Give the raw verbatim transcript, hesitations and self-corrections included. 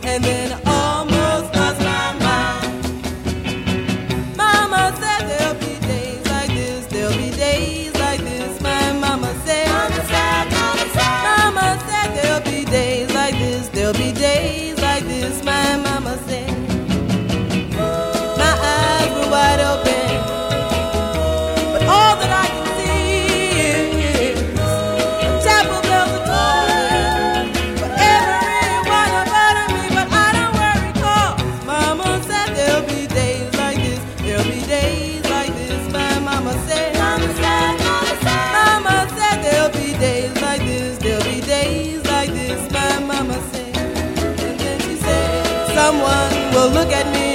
and then almost lost my mind. Mama said there'll be days like this, there'll be days like this. My mama said, mama said, mama said, mama said there'll be days like this, there'll be days like this. My mama said. My eyes were wide open, but all that I can see is chapel bells are tolling for every one about me. But I don't worry, 'cause mama said there'll be days like this, there'll be days like this. My mama said, mama said, mama said, mama said there'll be days like this, there'll be days like this. My mama said, and then she said, someone will look at me